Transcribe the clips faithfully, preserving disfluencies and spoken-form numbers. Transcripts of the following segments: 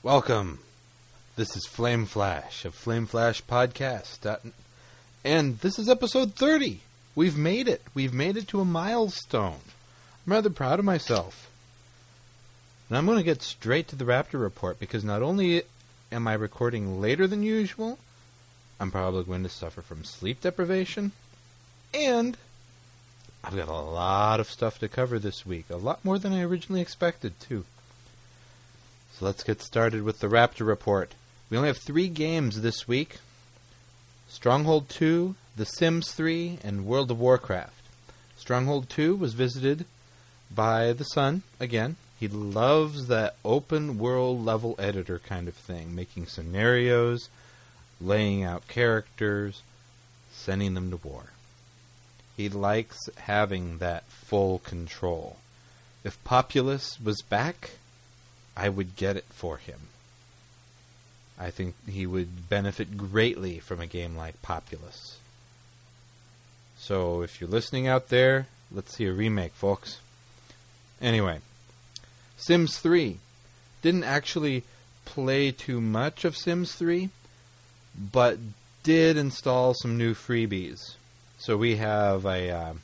Welcome. This is Flame Flash of Flame Flash Podcast. And this is episode thirty. We've made it. We've made it to a milestone. I'm rather proud of myself. And I'm going to get straight to the Raptor Report because not only am I recording later than usual, I'm probably going to suffer from sleep deprivation, and I've got a lot of stuff to cover this week. A lot more than I originally expected, too. So let's get started with the Raptor Report. We only have three games this week. Stronghold two, The Sims three, and World of Warcraft. Stronghold two was visited by the son, again. He loves that open world level editor kind of thing, making scenarios, laying out characters, sending them to war. He likes having that full control. If Populous was back, I would get it for him. I think he would benefit greatly from a game like Populous. So if you're listening out there, let's see a remake, folks. Anyway, Sims three. Didn't actually play too much of Sims three, but did install some new freebies. So we have a uh,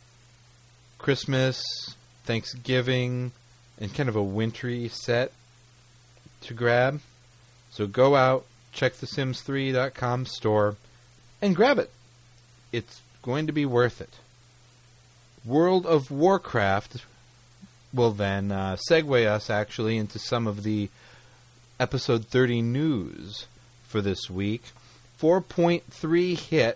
Christmas, Thanksgiving, and kind of a wintry set to grab. So go out, check the sims three dot com store, and grab it. It's going to be worth it. World of Warcraft will then uh, segue us actually into some of the episode thirty news for this week. four point three hit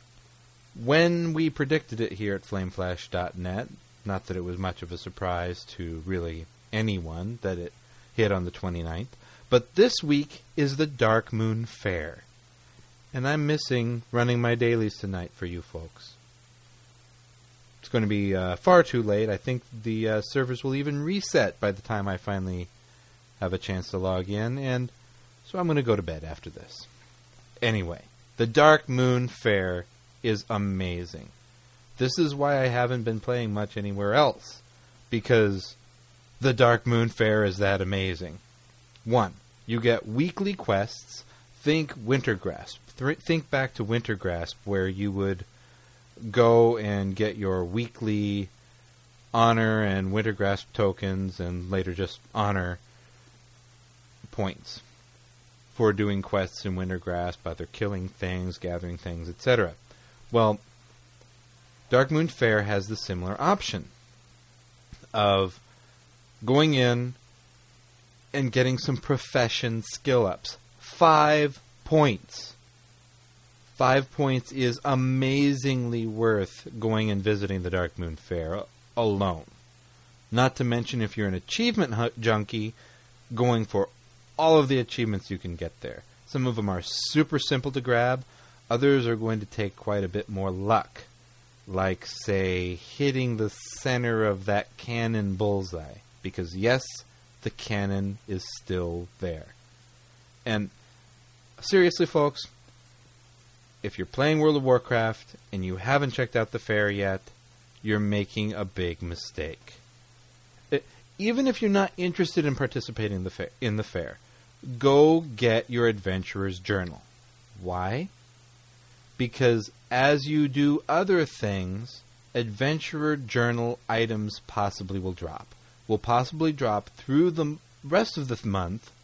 when we predicted it here at flame flash dot net. Not that it was much of a surprise to really anyone that it hit on the twenty-ninth. But this week is the Dark Moon Fair. And I'm missing running my dailies tonight for you folks. It's going to be uh, far too late. I think the uh, servers will even reset by the time I finally have a chance to log in. And so I'm going to go to bed after this. Anyway, the Dark Moon Fair is amazing. This is why I haven't been playing much anywhere else. Because the Dark Moon Fair is that amazing. One, you get weekly quests. Think Wintergrasp. Th- think back to Wintergrasp, where you would go and get your weekly honor and Wintergrasp tokens, and later just honor points for doing quests in Wintergrasp, either killing things, gathering things, et cetera. Well, Dark Moon Fair has the similar option of going in and getting some profession skill ups. Five points. Five points is amazingly worth going and visiting the Dark Moon Fair alone. Not to mention if you're an achievement hu- junkie, going for all of the achievements you can get there. Some of them are super simple to grab. Others are going to take quite a bit more luck. Like, say, hitting the center of that cannon bullseye. Because, yes, the cannon is still there. And, seriously, folks, if you're playing World of Warcraft and you haven't checked out the fair yet, you're making a big mistake. It, even if you're not interested in participating in the, fa- in the fair, go get your Adventurer's Journal. Why? Because as you do other things, Adventurer Journal items possibly will drop. Will possibly drop through the rest of the month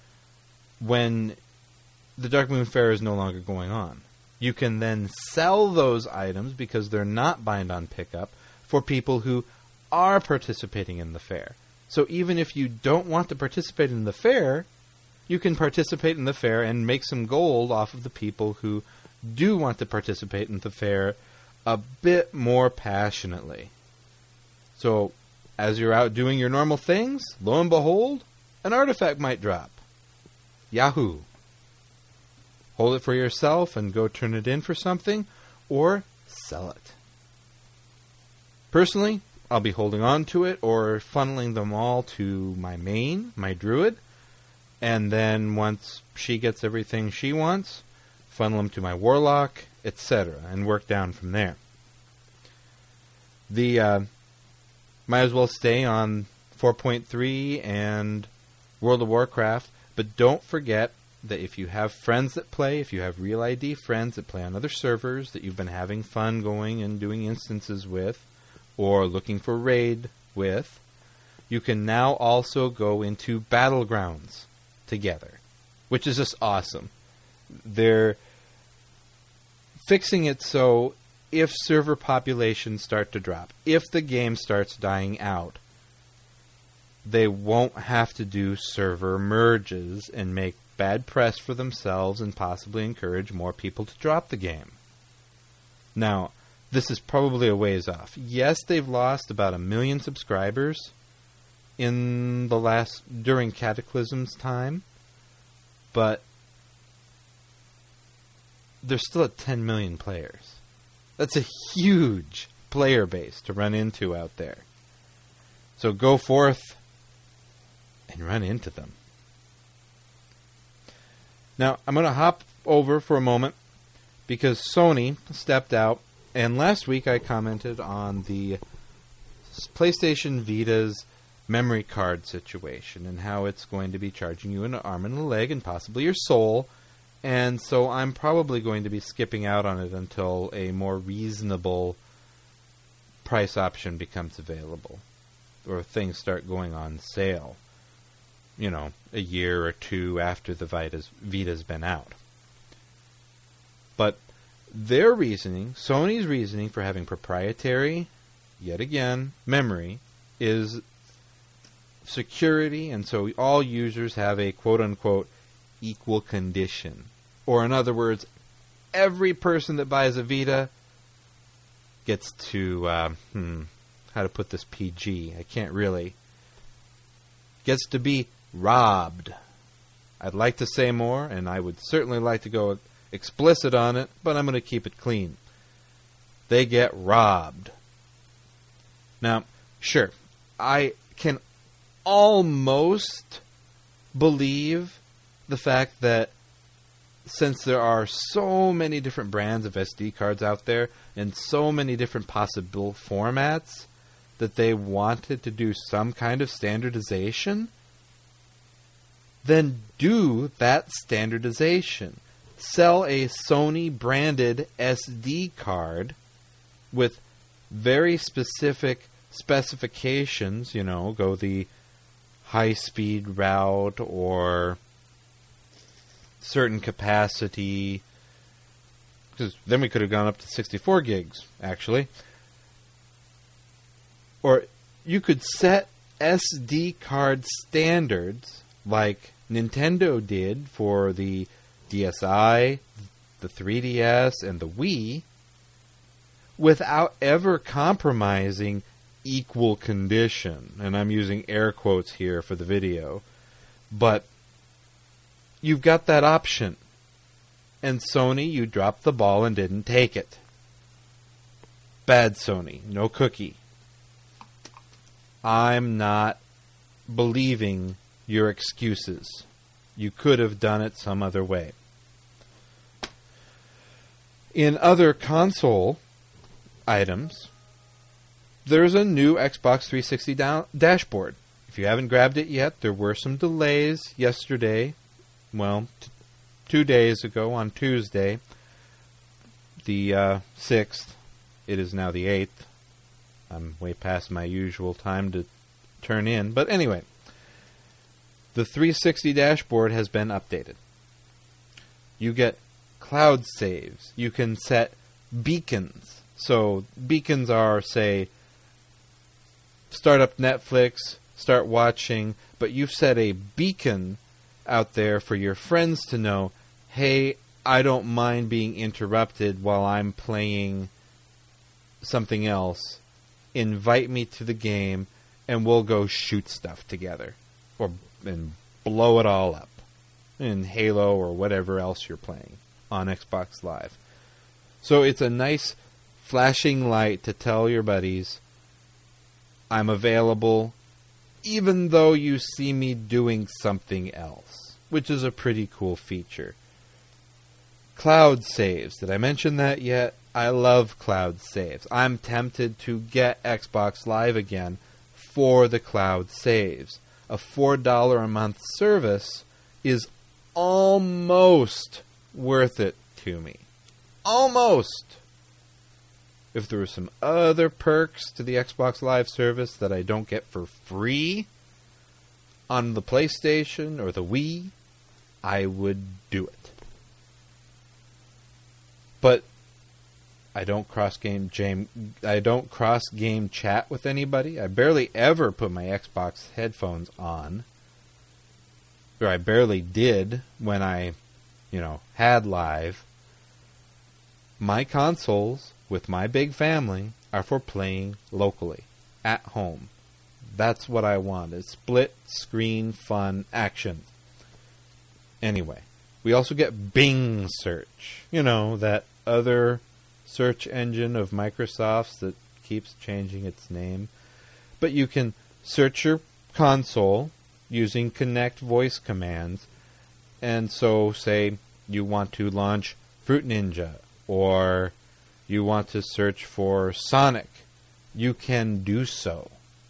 when the Dark Moon Fair is no longer going on. You can then sell those items, because they're not bind on pickup, for people who are participating in the fair. So even if you don't want to participate in the fair, you can participate in the fair and make some gold off of the people who do want to participate in the fair a bit more passionately. So, as you're out doing your normal things, lo and behold, an artifact might drop. Yahoo! Hold it for yourself and go turn it in for something, or sell it. Personally, I'll be holding on to it or funneling them all to my main, my druid, and then once she gets everything she wants, funnel them to my warlock, et cetera, and work down from there. The uh, might as well stay on four point three and World of Warcraft But don't forget that if you have friends that play, if you have Real I D friends that play on other servers that you've been having fun going and doing instances with, or looking for raid with, you can now also go into Battlegrounds together, which is just awesome. They're fixing it so if server populations start to drop, if the game starts dying out, they won't have to do server merges and make bad press for themselves and possibly encourage more people to drop the game. Now, this is probably a ways off. Yes, they've lost about a million subscribers in the last, during Cataclysm's time, but they're still at ten million players. That's a huge player base to run into out there. So go forth and run into them. Now, I'm going to hop over for a moment because Sony stepped out, and last week I commented on the PlayStation Vita's memory card situation and how it's going to be charging you an arm and a leg and possibly your soul, and so I'm probably going to be skipping out on it until a more reasonable price option becomes available or things start going on sale, you know, a year or two after the Vita's, Vita's been out. But their reasoning, Sony's reasoning for having proprietary, yet again, memory, is security, and so all users have a quote-unquote equal condition. Or in other words, every person that buys a Vita gets to, uh, hmm, how to put this P G? I can't really. Gets to be robbed. I'd like to say more, and I would certainly like to go explicit on it, but I'm going to keep it clean. They get robbed. Now, sure, I can almost believe the fact that since there are so many different brands of S D cards out there and so many different possible formats that they wanted to do some kind of standardization, then do that standardization. Sell a Sony-branded S D card with very specific specifications, you know, go the high-speed route or certain capacity, because then we could have gone up to sixty-four gigs, actually. Or you could set S D card standards like Nintendo did for the D S i, the three D S, and the Wii, without ever compromising equal condition. And I'm using air quotes here for the video. But you've got that option. And Sony, you dropped the ball and didn't take it. Bad Sony. No cookie. I'm not believing your excuses. You could have done it some other way. In other console items, there's a new Xbox three sixty da- dashboard. If you haven't grabbed it yet, there were some delays yesterday. Well, t- two days ago on Tuesday, the uh, sixth. It is now the eighth. I'm way past my usual time to turn in. But anyway, the three sixty dashboard has been updated. You get cloud saves. You can set beacons. So beacons are, say, start up Netflix, start watching, but you've set a beacon out there for your friends to know, hey, I don't mind being interrupted while I'm playing something else. Invite me to the game, and we'll go shoot stuff together. Or and blow it all up. In Halo or whatever else you're playing on Xbox Live. So it's a nice flashing light to tell your buddies, I'm available, even though you see me doing something else. Which is a pretty cool feature. Cloud saves. Did I mention that yet? I love cloud saves. I'm tempted to get Xbox Live again for the cloud saves. A four dollars a month service is almost worth it to me. Almost. If there were some other perks to the Xbox Live service that I don't get for free on the PlayStation or the Wii, I would do it. But I don't cross game jam I don't cross game chat with anybody. I barely ever put my Xbox headphones on. Or I barely did when I, you know, had Live. My consoles with my big family are for playing locally, at home. That's what I want, is split screen fun action. Anyway, we also get Bing Search. You know, that other search engine of Microsoft's that keeps changing its name. But you can search your console using Kinect voice commands. And so, say, you want to launch Fruit Ninja, or you want to search for Sonic. You can do so.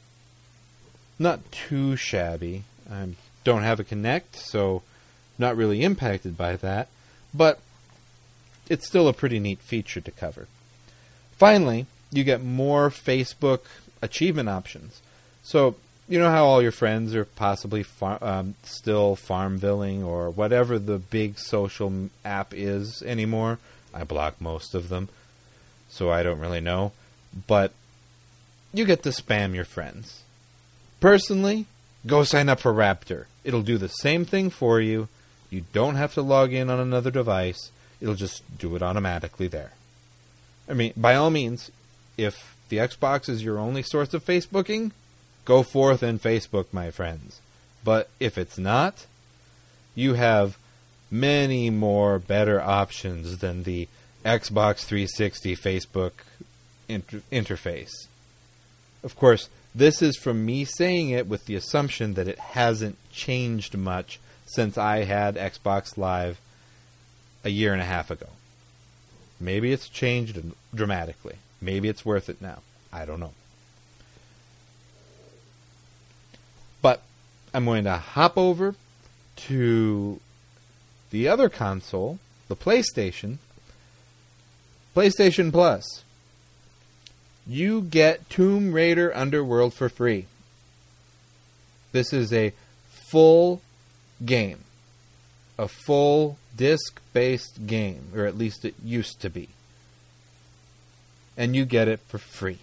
Not too shabby. I don't have a Kinect, so not really impacted by that. But it's still a pretty neat feature to cover. Finally, you get more Facebook achievement options. So, you know how all your friends are possibly far, um, still Farmvilling or whatever the big social app is anymore? I block most of them, so I don't really know. But you get to spam your friends. Personally, go sign up for Raptor. It'll do the same thing for you. You don't have to log in on another device. It'll just do it automatically there. I mean, by all means, if the Xbox is your only source of Facebooking, go forth and Facebook, my friends. But if it's not, you have many more better options than the Xbox three sixty Facebook inter- interface. Of course, this is from me saying it with the assumption that it hasn't changed much since I had Xbox Live a year and a half ago. Maybe it's changed dramatically. Maybe it's worth it now. I don't know. But I'm going to hop over to the other console, the PlayStation. PlayStation Plus. You get Tomb Raider Underworld for free. This is a full game. A full disc-based game, or at least it used to be. And you get it for free.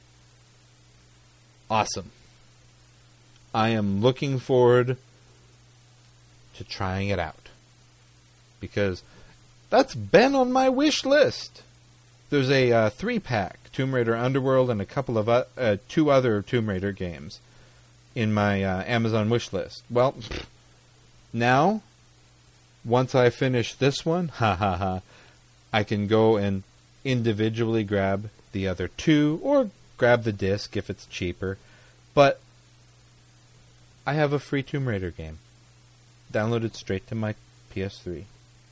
Awesome. I am looking forward to trying it out. Because that's been on my wish list. There's a uh, three-pack, Tomb Raider Underworld, and a couple of uh, uh, two other Tomb Raider games in my uh, Amazon wish list. Well, now, once I finish this one, ha ha ha, I can go and individually grab the other two, or grab the disc if it's cheaper. But I have a free Tomb Raider game downloaded straight to my P S three.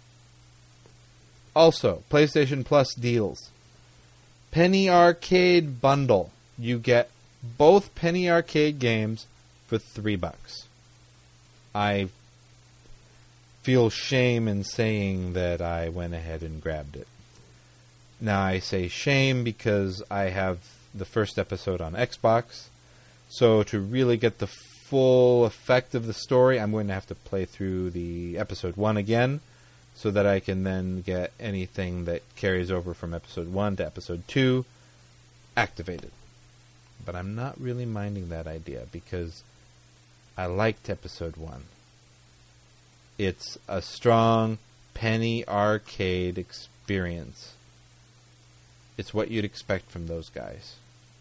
Also, PlayStation Plus deals. Penny Arcade Bundle. You get both Penny Arcade games for three bucks. I feel shame in saying that I went ahead and grabbed it. Now, I say shame because I have the first episode on Xbox. So to really get the full effect of the story, I'm going to have to play through the episode one again, so that I can then get anything that carries over from episode one to episode two activated. But I'm not really minding that idea because I liked episode one. It's a strong Penny Arcade experience. It's what you'd expect from those guys.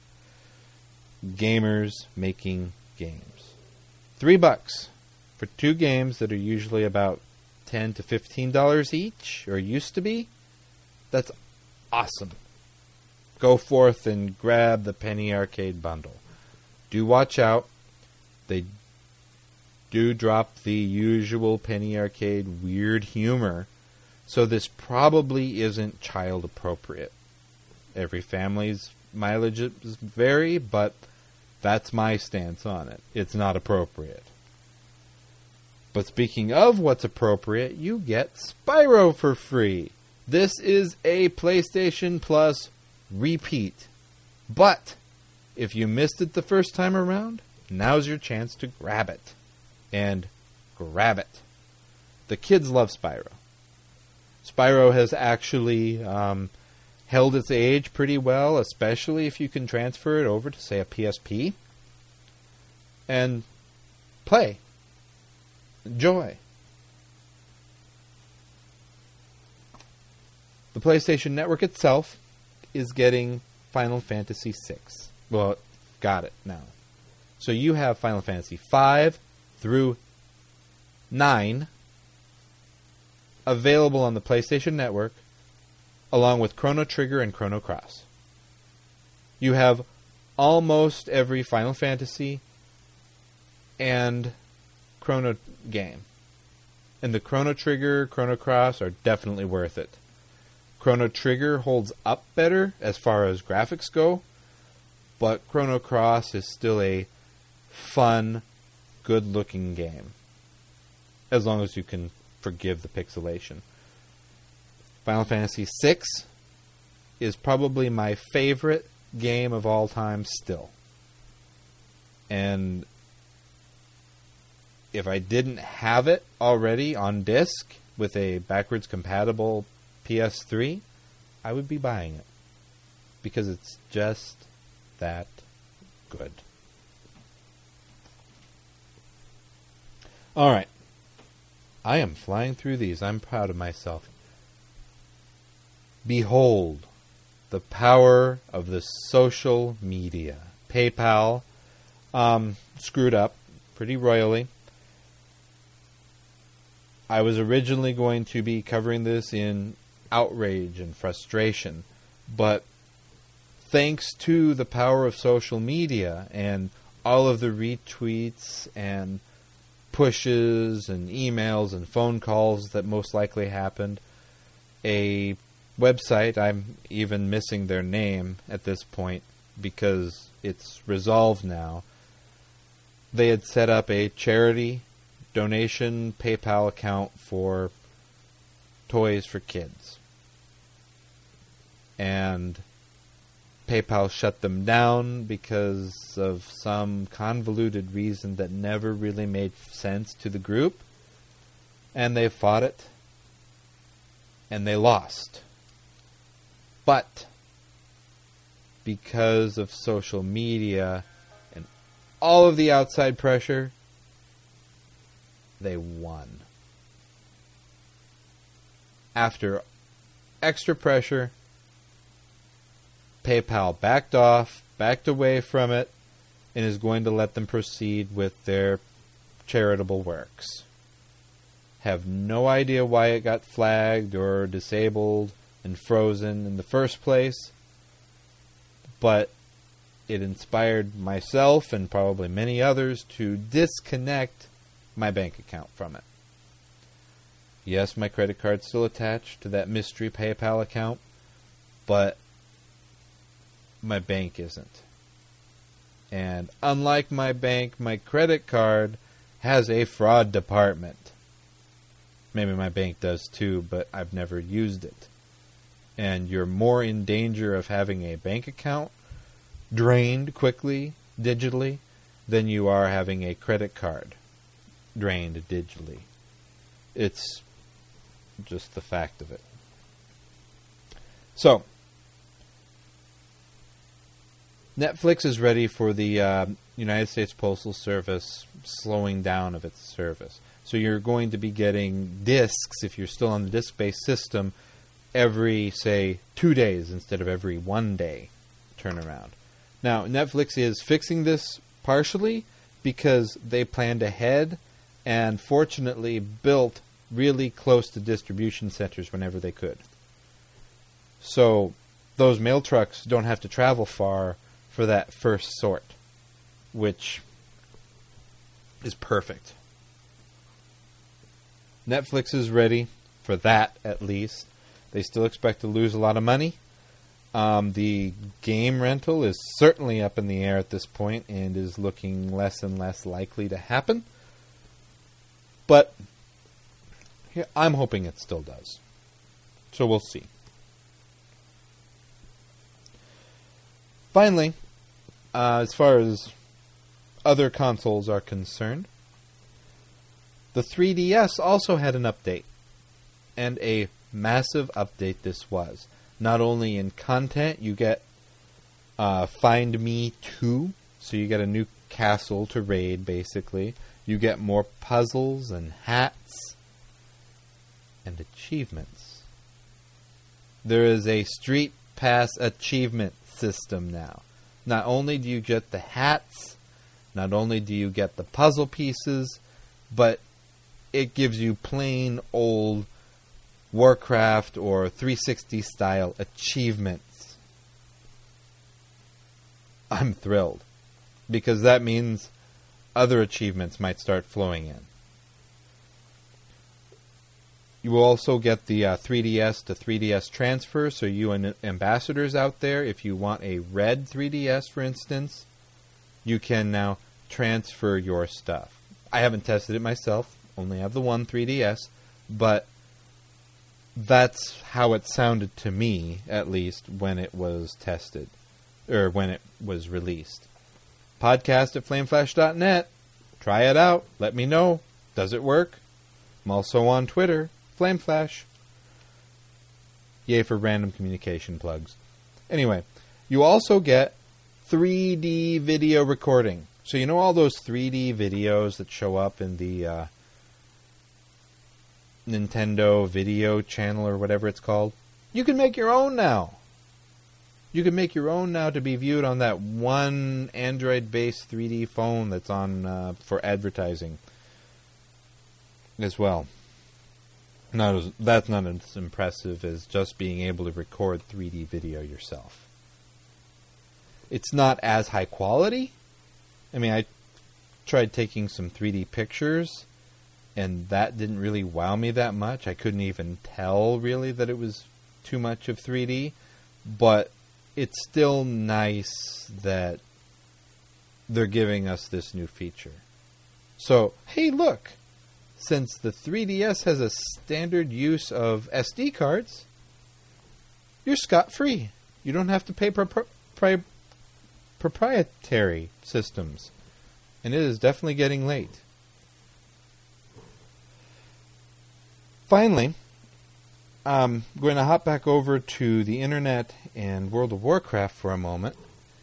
Gamers making games. Three bucks for two games that are usually about ten to fifteen dollars each, or used to be. That's awesome. Go forth and grab the Penny Arcade bundle. Do watch out. They do drop the usual Penny Arcade weird humor, so this probably isn't child appropriate. Every family's mileages vary, but that's my stance on it. It's not appropriate. But speaking of what's appropriate, you get Spyro for free. This is a PlayStation Plus repeat. But if you missed it the first time around, now's your chance to grab it. And grab it. The kids love Spyro. Spyro has actually um, held its age pretty well, especially if you can transfer it over to, say, a P S P. And play. Enjoy. The PlayStation Network itself is getting Final Fantasy six. Well, got it now. So you have Final Fantasy five through nine available on the PlayStation Network, along with Chrono Trigger and Chrono Cross. You have almost every Final Fantasy and Chrono game. And the Chrono Trigger, Chrono Cross are definitely worth it. Chrono Trigger holds up better as far as graphics go, but Chrono Cross is still a fun, good-looking game. As long as you can forgive the pixelation. Final Fantasy six is probably my favorite game of all time still. And if I didn't have it already on disc with a backwards compatible P S three, I would be buying it. Because it's just that good. Alright. I am flying through these. I'm proud of myself. Behold the power of the social media. PayPal um, screwed up pretty royally. I was originally going to be covering this in outrage and frustration, but thanks to the power of social media and all of the retweets and pushes and emails and phone calls that most likely happened, a website, I'm even missing their name at this point because it's resolved now, they had set up a charity donation PayPal account for toys for kids. And PayPal shut them down because of some convoluted reason that never really made sense to the group. And they fought it. And they lost. But because of social media and all of the outside pressure, they won. After extra pressure, PayPal backed off, backed away from it, and is going to let them proceed with their charitable works. Have no idea why it got flagged or disabled and frozen in the first place, but it inspired myself and probably many others to disconnect my bank account from it. Yes, my credit card's still attached to that mystery PayPal account, but my bank isn't. And unlike my bank, my credit card has a fraud department. Maybe my bank does too, but I've never used it. And you're more in danger of having a bank account drained quickly, digitally, than you are having a credit card drained digitally. It's just the fact of it. So, Netflix is ready for the uh, United States Postal Service slowing down of its service. So you're going to be getting discs, if you're still on the disc-based system, every, say, two days instead of every one day turnaround. Now, Netflix is fixing this partially because they planned ahead and fortunately built really close to distribution centers whenever they could. So those mail trucks don't have to travel far for that first sort, which is perfect. Netflix is ready for that, at least. They still expect to lose a lot of money. Um, the game rental is certainly up in the air at this point and is looking less and less likely to happen. But yeah, I'm hoping it still does. So we'll see. Finally, uh, as far as other consoles are concerned, the three D S also had an update. And a massive update this was. Not only in content, you get uh, Find Me two, so you get a new castle to raid, basically. You get more puzzles and hats and achievements. There is a Street Pass achievement system now. Not only do you get the hats, not only do you get the puzzle pieces, but it gives you plain old Warcraft or three sixty style achievements. I'm thrilled, because that means other achievements might start flowing in. You will also get the uh, three D S to three D S transfer, so you and ambassadors out there, if you want a red three D S, for instance, you can now transfer your stuff. I haven't tested it myself, only have the one three D S, but that's how it sounded to me, at least, when it was tested, or when it was released. Podcast at flameflash dot net. Try it out. Let me know. Does it work? I'm also on Twitter, Flameflash. Yay for random communication plugs. Anyway, you also get three D video recording. So you know all those three D videos that show up in the uh, Nintendo video channel or whatever it's called? You can make your own now. You can make your own now to be viewed on that one Android-based three D phone that's on uh, for advertising as well. Not as, that's not as impressive as just being able to record three D video yourself. It's not as high quality. I mean, I tried taking some three D pictures, and that didn't really wow me that much. I couldn't even tell, really, that it was too much of three D. But it's still nice that they're giving us this new feature. So, hey, look! Since the three D S has a standard use of S D cards, you're scot-free. You don't have to pay pro- pro- proprietary systems. And it is definitely getting late. Finally, I'm going to hop back over to the internet and World of Warcraft for a moment.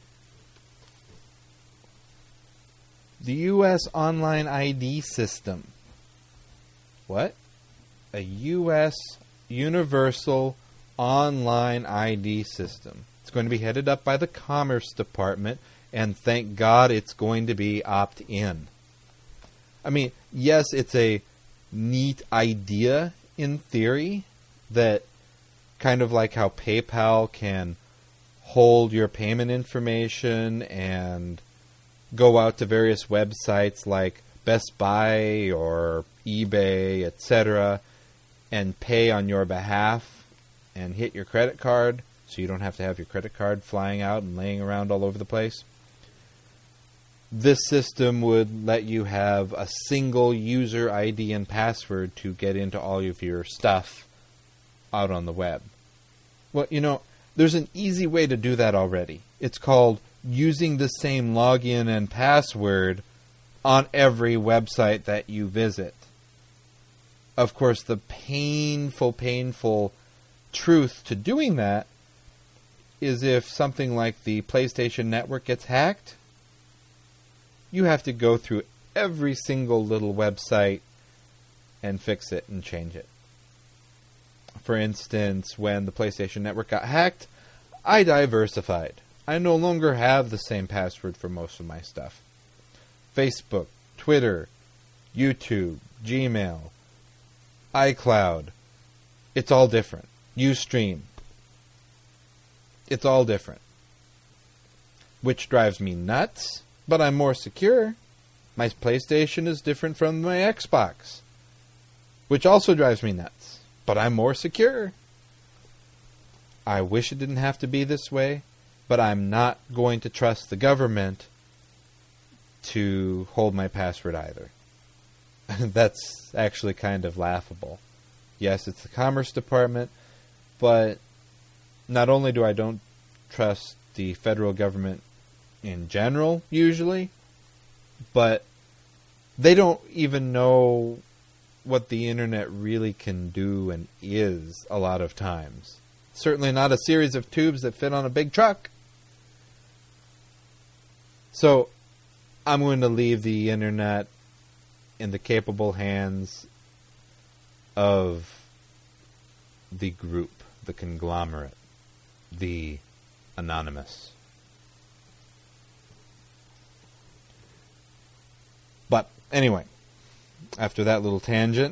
The U S Online I D system. What? A U S Universal Online I D system. It's going to be headed up by the Commerce Department, and thank God it's going to be opt-in. I mean, yes, it's a neat idea in theory, that kind of like how PayPal can hold your payment information and go out to various websites like Best Buy or eBay, et cetera, and pay on your behalf and hit your credit card so you don't have to have your credit card flying out and laying around all over the place. This system would let you have a single user I D and password to get into all of your stuff out on the web. Well, you know, there's an easy way to do that already. It's called using the same login and password on every website that you visit. Of course, the painful, painful truth to doing that is if something like the PlayStation Network gets hacked, you have to go through every single little website and fix it and change it. For instance, when the PlayStation Network got hacked, I diversified. I no longer have the same password for most of my stuff. Facebook, Twitter, YouTube, Gmail, iCloud. It's all different. Ustream. It's all different. Which drives me nuts, but I'm more secure. My PlayStation is different from my Xbox, which also drives me nuts, but I'm more secure. I wish it didn't have to be this way, but I'm not going to trust the government to hold my password either. That's actually kind of laughable. Yes, it's the Commerce Department, but not only do I don't trust the federal government in general, usually, but they don't even know what the internet really can do and is a lot of times. Certainly not a series of tubes that fit on a big truck. So, I'm going to leave the internet in the capable hands of the group, the conglomerate, the anonymous. But anyway, after that little tangent,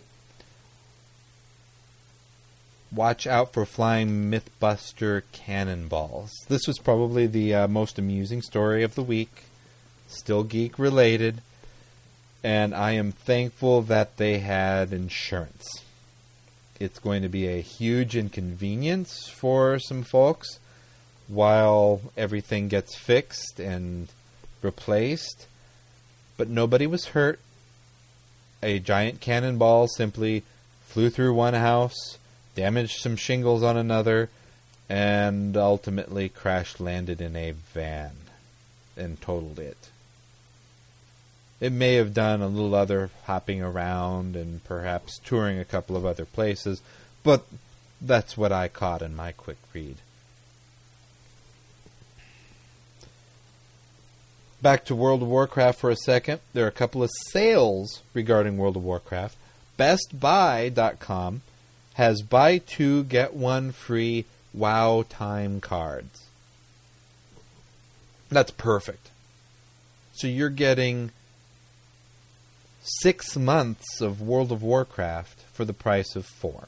watch out for flying Mythbuster cannonballs. This was probably the uh, most amusing story of the week. Still geek related. And I am thankful that they had insurance. It's going to be a huge inconvenience for some folks while everything gets fixed and replaced. But nobody was hurt. A giant cannonball simply flew through one house, damaged some shingles on another, and ultimately crash-landed in a van and totaled it. It may have done a little other hopping around and perhaps touring a couple of other places, but that's what I caught in my quick read. Back to World of Warcraft for a second. There are a couple of sales regarding World of Warcraft. Best Buy dot com has buy two, get one free WoW time cards. That's perfect. So you're getting six months of World of Warcraft for the price of four.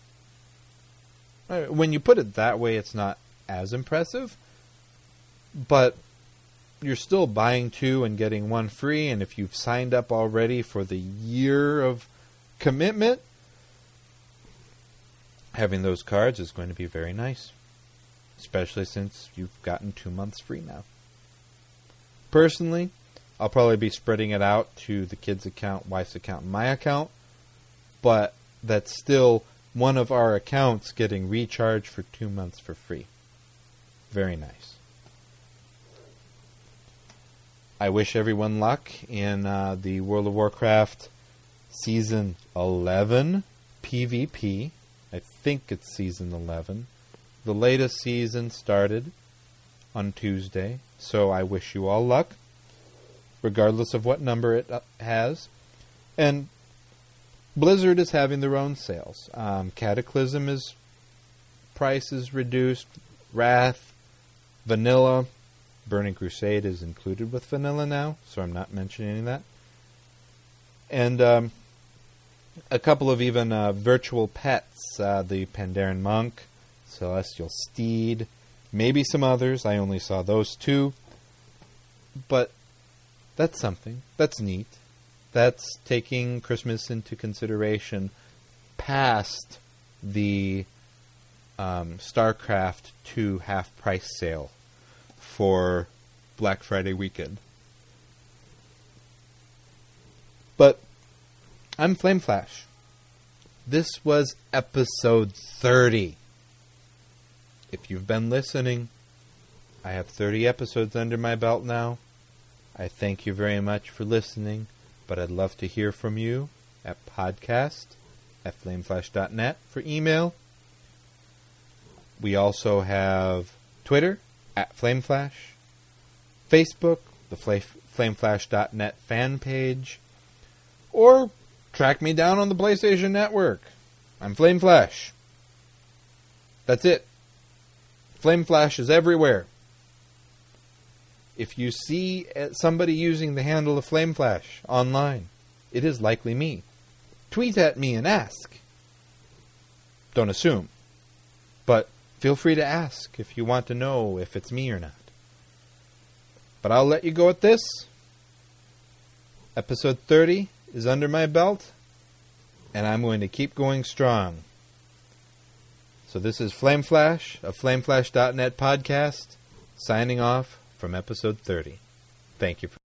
When you put it that way, it's not as impressive, but you're still buying two and getting one free, and if you've signed up already for the year of commitment, having those cards is going to be very nice, especially since you've gotten two months free now. Personally, I'll probably be spreading it out to the kids' account, wife's account, and my account, but that's still one of our accounts getting recharged for two months for free. Very nice. I wish everyone luck in uh, the World of Warcraft Season eleven PvP. I think it's Season eleven. The latest season started on Tuesday, so I wish you all luck, regardless of what number it has. And Blizzard is having their own sales. Um, Cataclysm is prices reduced. Wrath, Vanilla, Burning Crusade is included with Vanilla now, so I'm not mentioning that. And um, a couple of even uh, virtual pets, uh, the Pandaren Monk, Celestial Steed, maybe some others. I only saw those two. But that's something. That's neat. That's taking Christmas into consideration past the um, StarCraft two half-price sale for Black Friday weekend. But I'm Flame Flash. This was episode thirty. If you've been listening, I have thirty episodes under my belt now. I thank you very much for listening, but I'd love to hear from you at podcast at flameflash dot net for email. We also have Twitter at Flameflash, Facebook, the flameflash dot net fan page, or track me down on the PlayStation Network. I'm Flameflash. That's it. Flameflash is everywhere. If you see somebody using the handle of Flameflash online, it is likely me. Tweet at me and ask. Don't assume. But feel free to ask if you want to know if it's me or not. But I'll let you go at this. Episode thirty is under my belt, and I'm going to keep going strong. So this is Flameflash, a flameflash dot net podcast, signing off from episode thirty. Thank you for